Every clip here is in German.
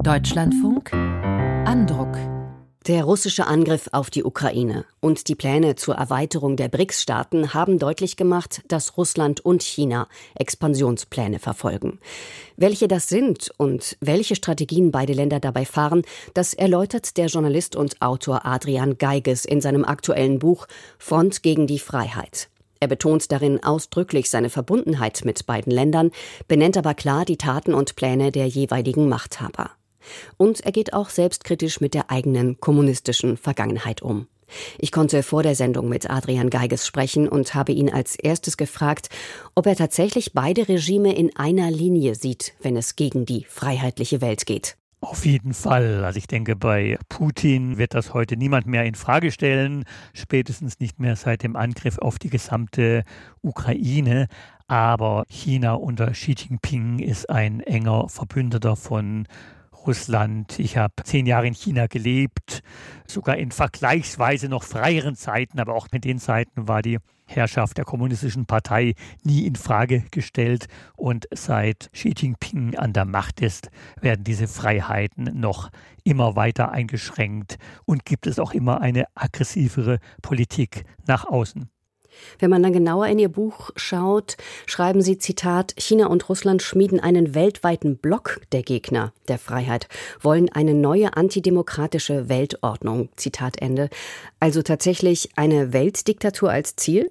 Deutschlandfunk Andruck. Der russische Angriff auf die Ukraine und die Pläne zur Erweiterung der BRICS-Staaten haben deutlich gemacht, dass Russland und China Expansionspläne verfolgen. Welche das sind und welche Strategien beide Länder dabei fahren, das erläutert der Journalist und Autor Adrian Geiges in seinem aktuellen Buch Front gegen die Freiheit. Er betont darin ausdrücklich seine Verbundenheit mit beiden Ländern, benennt aber klar die Taten und Pläne der jeweiligen Machthaber. Und er geht auch selbstkritisch mit der eigenen kommunistischen Vergangenheit um. Ich konnte vor der Sendung mit Adrian Geiges sprechen und habe ihn als erstes gefragt, ob er tatsächlich beide Regime in einer Linie sieht, wenn es gegen die freiheitliche Welt geht. Auf jeden Fall. Also ich denke, bei Putin wird das heute niemand mehr in Frage stellen, spätestens nicht mehr seit dem Angriff auf die gesamte Ukraine. Aber China unter Xi Jinping ist ein enger Verbündeter von Russland. Ich habe 10 Jahre in China gelebt, sogar in vergleichsweise noch freieren Zeiten, aber auch mit den Zeiten war die Herrschaft der Kommunistischen Partei nie in Frage gestellt. Und seit Xi Jinping an der Macht ist, werden diese Freiheiten noch immer weiter eingeschränkt und gibt es auch immer eine aggressivere Politik nach außen. Wenn man dann genauer in Ihr Buch schaut, schreiben Sie, Zitat, China und Russland schmieden einen weltweiten Block der Gegner der Freiheit, wollen eine neue antidemokratische Weltordnung, Zitat Ende. Also tatsächlich eine Weltdiktatur als Ziel?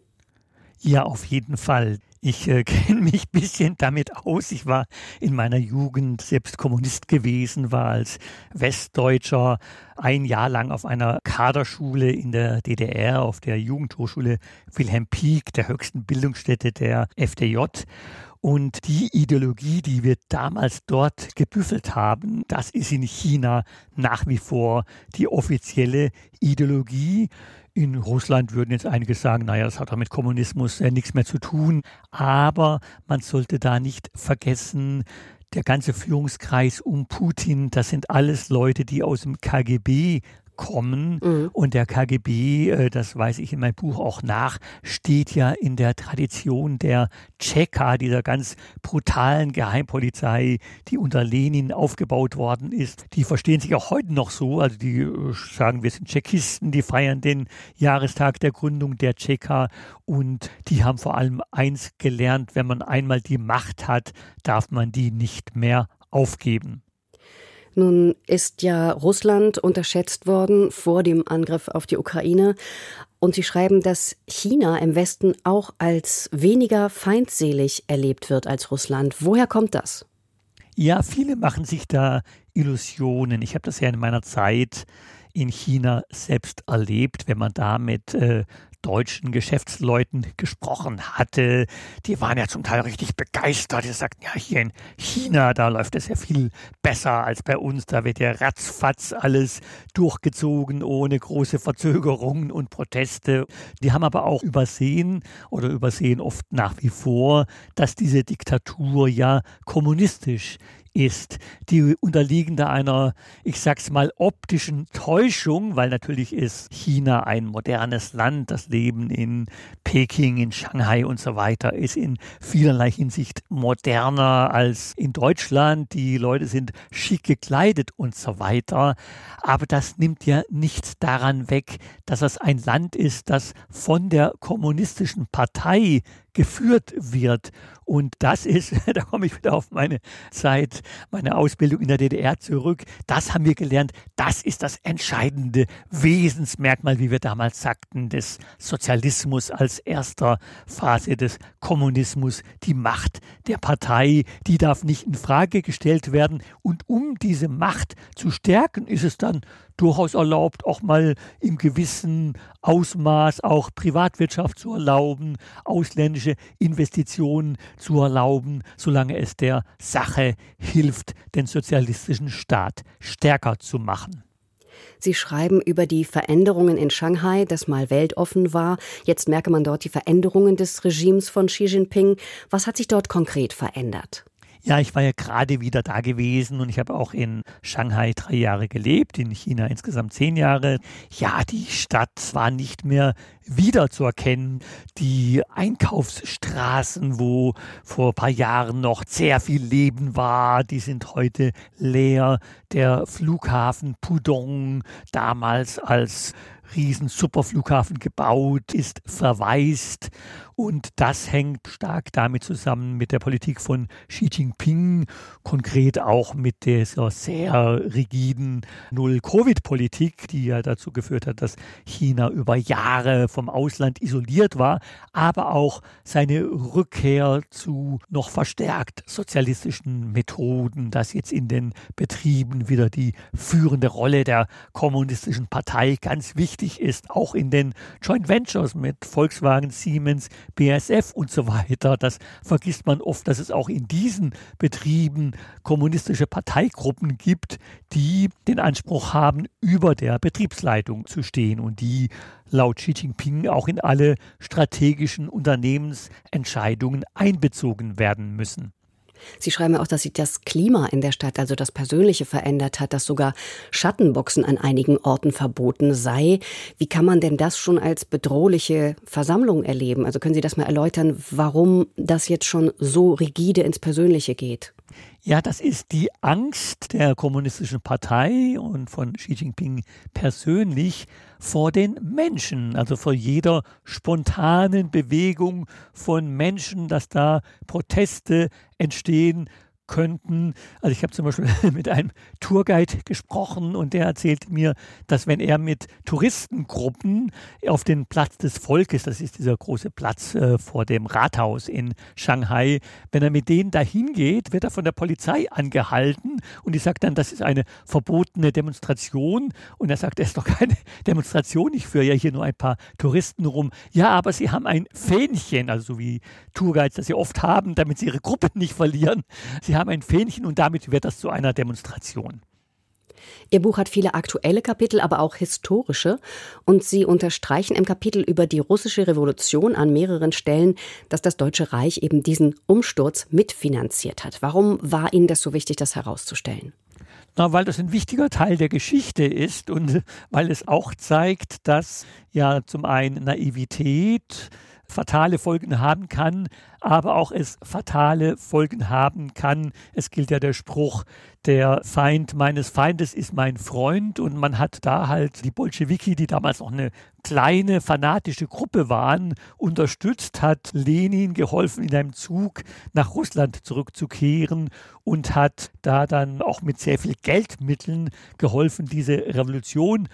Ja, auf jeden Fall. Ich kenne mich ein bisschen damit aus. Ich war in meiner Jugend selbst Kommunist gewesen, war als Westdeutscher 1 Jahr lang auf einer Kaderschule in der DDR, auf der Jugendhochschule Wilhelm Pieck, der höchsten Bildungsstätte der FDJ. Und die Ideologie, die wir damals dort gebüffelt haben, das ist in China nach wie vor die offizielle Ideologie. In Russland würden jetzt einige sagen, naja, das hat doch mit Kommunismus nichts mehr zu tun. Aber man sollte da nicht vergessen, der ganze Führungskreis um Putin, das sind alles Leute, die aus dem KGB kommen. Und der KGB, das weiß ich in meinem Buch auch nach, steht ja in der Tradition der Tscheka, dieser ganz brutalen Geheimpolizei, die unter Lenin aufgebaut worden ist. Die verstehen sich auch heute noch so, also die sagen, wir sind Tschechisten, die feiern den Jahrestag der Gründung der Tscheka und die haben vor allem eins gelernt, wenn man einmal die Macht hat, darf man die nicht mehr aufgeben. Nun ist ja Russland unterschätzt worden vor dem Angriff auf die Ukraine. Und Sie schreiben, dass China im Westen auch als weniger feindselig erlebt wird als Russland. Woher kommt das? Ja, viele machen sich da Illusionen. Ich habe das ja in meiner Zeit in China selbst erlebt, wenn man da mit deutschen Geschäftsleuten gesprochen hatte. Die waren ja zum Teil richtig begeistert. Die sagten, ja, hier in China, da läuft es ja viel besser als bei uns. Da wird ja ratzfatz alles durchgezogen, ohne große Verzögerungen und Proteste. Die haben aber auch übersehen oft nach wie vor, dass diese Diktatur ja kommunistisch ist. Die unterliegen da einer, ich sag's mal, optischen Täuschung, weil natürlich ist China ein modernes Land. Das Leben in Peking, in Shanghai und so weiter ist in vielerlei Hinsicht moderner als in Deutschland. Die Leute sind schick gekleidet und so weiter. Aber das nimmt ja nichts daran weg, dass es ein Land ist, das von der kommunistischen Partei geführt wird. Und das ist, da komme ich wieder auf meine Zeit, meine Ausbildung in der DDR zurück, das haben wir gelernt, das ist das entscheidende Wesensmerkmal, wie wir damals sagten, des Sozialismus als erster Phase des Kommunismus. Die Macht der Partei, die darf nicht in Frage gestellt werden. Und um diese Macht zu stärken, ist es dann durchaus erlaubt, auch mal im gewissen Ausmaß auch Privatwirtschaft zu erlauben, ausländische Investitionen zu erlauben, solange es der Sache hilft, den sozialistischen Staat stärker zu machen. Sie schreiben über die Veränderungen in Shanghai, das mal weltoffen war. Jetzt merke man dort die Veränderungen des Regimes von Xi Jinping. Was hat sich dort konkret verändert? Ja, ich war ja gerade wieder da gewesen und ich habe auch in Shanghai 3 Jahre gelebt, in China insgesamt 10 Jahre. Ja, die Stadt war nicht mehr wiederzuerkennen. Die Einkaufsstraßen, wo vor ein paar Jahren noch sehr viel Leben war, die sind heute leer. Der Flughafen Pudong, damals als Riesen-Superflughafen gebaut, ist verwaist. Und das hängt stark damit zusammen mit der Politik von Xi Jinping, konkret auch mit dieser sehr rigiden Null-Covid-Politik, die ja dazu geführt hat, dass China über Jahre vom Ausland isoliert war, aber auch seine Rückkehr zu noch verstärkt sozialistischen Methoden, dass jetzt in den Betrieben wieder die führende Rolle der kommunistischen Partei ganz wichtig ist, auch in den Joint Ventures mit Volkswagen, Siemens, BASF und so weiter. Das vergisst man oft, dass es auch in diesen Betrieben kommunistische Parteigruppen gibt, die den Anspruch haben, über der Betriebsleitung zu stehen und die laut Xi Jinping auch in alle strategischen Unternehmensentscheidungen einbezogen werden müssen. Sie schreiben auch, dass sich das Klima in der Stadt, also das Persönliche, verändert hat, dass sogar Schattenboxen an einigen Orten verboten sei. Wie kann man denn das schon als bedrohliche Versammlung erleben? Also können Sie das mal erläutern, warum das jetzt schon so rigide ins Persönliche geht? Ja, das ist die Angst der kommunistischen Partei und von Xi Jinping persönlich vor den Menschen, also vor jeder spontanen Bewegung von Menschen, dass da Proteste entstehen könnten. Also ich habe zum Beispiel mit einem Tourguide gesprochen und der erzählt mir, dass wenn er mit Touristengruppen auf den Platz des Volkes, das ist dieser große Platz vor dem Rathaus in Shanghai, wenn er mit denen dahin geht, wird er von der Polizei angehalten und die sagt dann, das ist eine verbotene Demonstration und er sagt, das ist doch keine Demonstration, ich führe ja hier nur ein paar Touristen rum. Ja, aber sie haben ein Fähnchen, also so wie Tourguides das sie oft haben, damit sie ihre Gruppe nicht verlieren. Sie haben ein Fähnchen und damit wird das zu einer Demonstration. Ihr Buch hat viele aktuelle Kapitel, aber auch historische. Und Sie unterstreichen im Kapitel über die russische Revolution an mehreren Stellen, dass das Deutsche Reich eben diesen Umsturz mitfinanziert hat. Warum war Ihnen das so wichtig, das herauszustellen? Na, weil das ein wichtiger Teil der Geschichte ist und weil es auch zeigt, dass ja zum einen Naivität fatale Folgen haben kann, aber auch es fatale Folgen haben kann. Es gilt ja der Spruch, der Feind meines Feindes ist mein Freund und man hat da halt die Bolschewiki, die damals noch eine kleine fanatische Gruppe waren, unterstützt, hat Lenin geholfen, in einem Zug nach Russland zurückzukehren und hat da dann auch mit sehr viel Geldmitteln geholfen, diese Revolution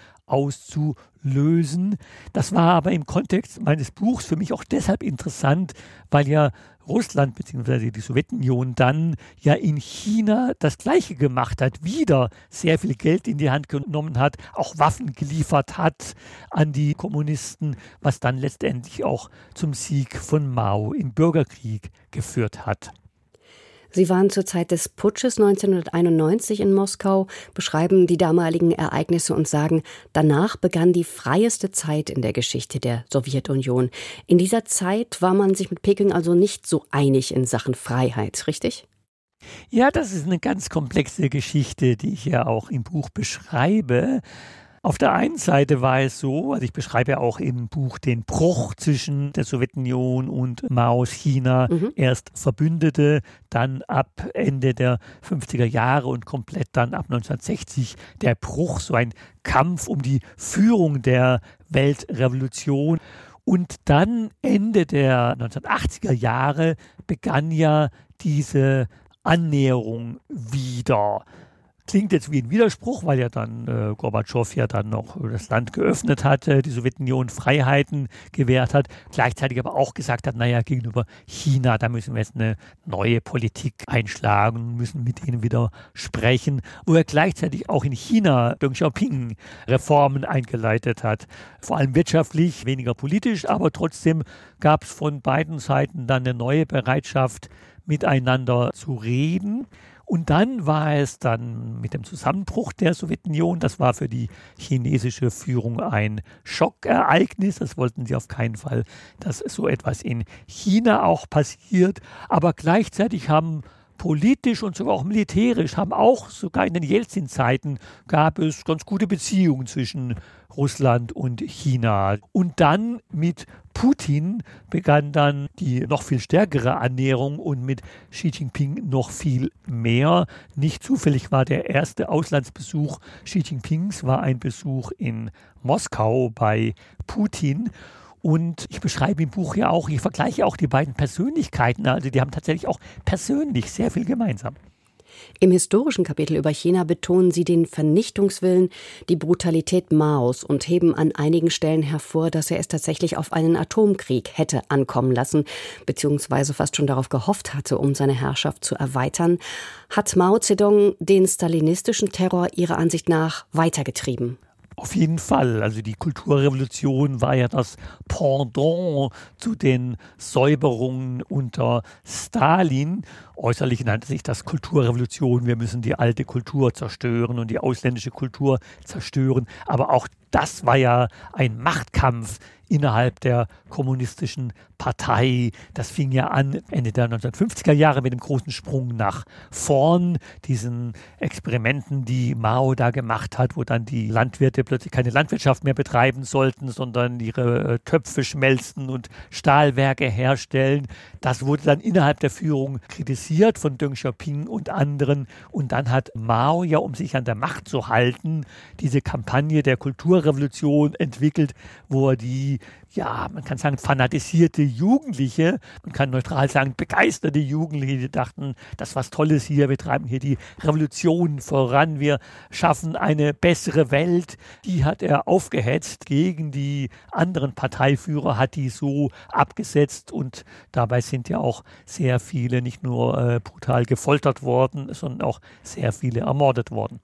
auszulösen. Das war aber im Kontext meines Buchs für mich auch deshalb interessant, weil ja Russland bzw. die Sowjetunion dann ja in China das Gleiche gemacht hat, wieder sehr viel Geld in die Hand genommen hat, auch Waffen geliefert hat an die Kommunisten, was dann letztendlich auch zum Sieg von Mao im Bürgerkrieg geführt hat. Sie waren zur Zeit des Putsches 1991 in Moskau, beschreiben die damaligen Ereignisse und sagen, danach begann die freieste Zeit in der Geschichte der Sowjetunion. In dieser Zeit war man sich mit Peking also nicht so einig in Sachen Freiheit, richtig? Ja, das ist eine ganz komplexe Geschichte, die ich ja auch im Buch beschreibe. Auf der einen Seite war es so, also ich beschreibe ja auch im Buch den Bruch zwischen der Sowjetunion und Maos China. Erst Verbündete, dann ab Ende der 50er Jahre und komplett dann ab 1960 der Bruch, so ein Kampf um die Führung der Weltrevolution. Und dann Ende der 1980er Jahre begann ja diese Annäherung wieder. Klingt jetzt wie ein Widerspruch, weil ja dann Gorbatschow ja dann noch das Land geöffnet hat, die Sowjetunion Freiheiten gewährt hat, gleichzeitig aber auch gesagt hat, naja, gegenüber China, da müssen wir jetzt eine neue Politik einschlagen, müssen mit ihnen wieder sprechen, wo er gleichzeitig auch in China Deng Xiaoping Reformen eingeleitet hat, vor allem wirtschaftlich, weniger politisch, aber trotzdem gab es von beiden Seiten dann eine neue Bereitschaft, miteinander zu reden. Und dann war es dann mit dem Zusammenbruch der Sowjetunion, das war für die chinesische Führung ein Schockereignis. Das wollten sie auf keinen Fall, dass so etwas in China auch passiert. Aber gleichzeitig haben politisch und sogar auch militärisch haben auch sogar in den Jelzin-Zeiten gab es ganz gute Beziehungen zwischen Russland und China. Und dann mit Putin begann dann die noch viel stärkere Annäherung und mit Xi Jinping noch viel mehr. Nicht zufällig war der erste Auslandsbesuch Xi Jinpings war ein Besuch in Moskau bei Putin. Und ich beschreibe im Buch ja auch, ich vergleiche auch die beiden Persönlichkeiten, also die haben tatsächlich auch persönlich sehr viel gemeinsam. Im historischen Kapitel über China betonen Sie den Vernichtungswillen, die Brutalität Maos und heben an einigen Stellen hervor, dass er es tatsächlich auf einen Atomkrieg hätte ankommen lassen, beziehungsweise fast schon darauf gehofft hatte, um seine Herrschaft zu erweitern. Hat Mao Zedong den stalinistischen Terror Ihrer Ansicht nach weitergetrieben? Auf jeden Fall. Also die Kulturrevolution war ja das Pendant zu den Säuberungen unter Stalin. Äußerlich nannte sich das Kulturrevolution. Wir müssen die alte Kultur zerstören und die ausländische Kultur zerstören. Aber auch das war ja ein Machtkampf innerhalb der kommunistischen Partei. Das fing ja an Ende der 1950er Jahre mit dem großen Sprung nach vorn, diesen Experimenten, die Mao da gemacht hat, wo dann die Landwirte plötzlich keine Landwirtschaft mehr betreiben sollten, sondern ihre Töpfe schmelzen und Stahlwerke herstellen. Das wurde dann innerhalb der Führung kritisiert von Deng Xiaoping und anderen. Und dann hat Mao ja, um sich an der Macht zu halten, diese Kampagne der Kulturrevolution entwickelt, wo er die, ja, man kann sagen, fanatisierte Jugendliche, man kann neutral sagen, begeisterte Jugendliche, die dachten, das ist was Tolles hier, wir treiben hier die Revolution voran, wir schaffen eine bessere Welt. Die hat er aufgehetzt gegen die anderen Parteiführer, hat die so abgesetzt und dabei sind ja auch sehr viele nicht nur brutal gefoltert worden, sondern auch sehr viele ermordet worden.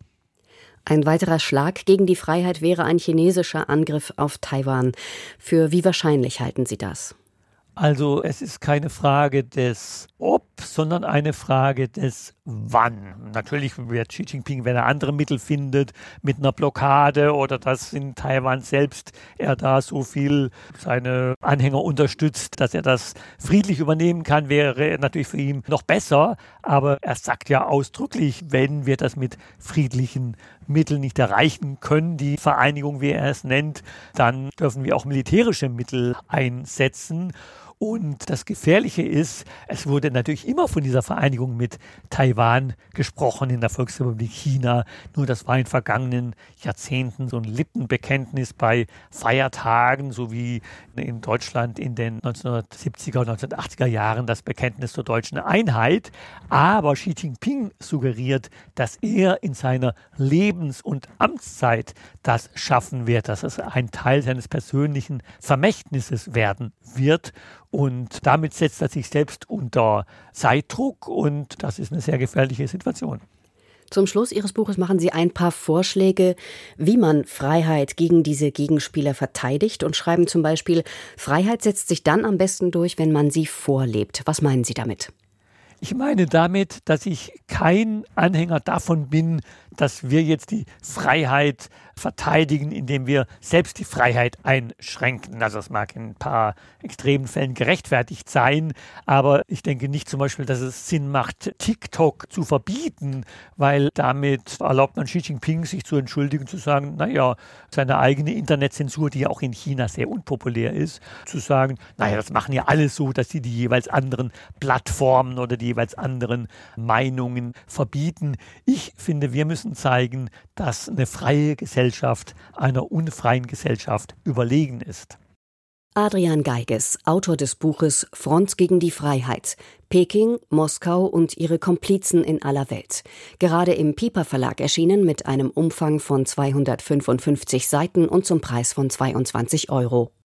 Ein weiterer Schlag gegen die Freiheit wäre ein chinesischer Angriff auf Taiwan. Für wie wahrscheinlich halten Sie das? Also es ist keine Frage des Ob, sondern eine Frage des Wann. Natürlich wird Xi Jinping, wenn er andere Mittel findet, mit einer Blockade oder dass in Taiwan selbst er da so viel seine Anhänger unterstützt, dass er das friedlich übernehmen kann, wäre natürlich für ihn noch besser. Aber er sagt ja ausdrücklich, wenn wir das mit friedlichen Mitteln nicht erreichen können, die Vereinigung, wie er es nennt, dann dürfen wir auch militärische Mittel einsetzen. Und das Gefährliche ist, es wurde natürlich immer von dieser Vereinigung mit Taiwan gesprochen in der Volksrepublik China. Nur das war in vergangenen Jahrzehnten so ein Lippenbekenntnis bei Feiertagen, so wie in Deutschland in den 1970er und 1980er Jahren das Bekenntnis zur deutschen Einheit. Aber Xi Jinping suggeriert, dass er in seiner Lebens- und Amtszeit das schaffen wird, dass es ein Teil seines persönlichen Vermächtnisses werden wird. Und damit setzt er sich selbst unter Zeitdruck und das ist eine sehr gefährliche Situation. Zum Schluss Ihres Buches machen Sie ein paar Vorschläge, wie man Freiheit gegen diese Gegenspieler verteidigt und schreiben zum Beispiel, Freiheit setzt sich dann am besten durch, wenn man sie vorlebt. Was meinen Sie damit? Ich meine damit, dass ich kein Anhänger davon bin, dass wir jetzt die Freiheit verteidigen, indem wir selbst die Freiheit einschränken. Also das mag in ein paar extremen Fällen gerechtfertigt sein, aber ich denke nicht zum Beispiel, dass es Sinn macht, TikTok zu verbieten, weil damit erlaubt man Xi Jinping, sich zu entschuldigen, zu sagen, naja, seine eigene Internetzensur, die ja auch in China sehr unpopulär ist, zu sagen, naja, das machen ja alle so, dass sie die jeweils anderen Plattformen oder die jeweils anderen Meinungen verbieten. Ich finde, wir müssen zeigen, dass eine freie Gesellschaft einer unfreien Gesellschaft überlegen ist. Adrian Geiges, Autor des Buches Front gegen die Freiheit. Peking, Moskau und ihre Komplizen in aller Welt. Gerade im Piper Verlag erschienen mit einem Umfang von 255 Seiten und zum Preis von 22 €.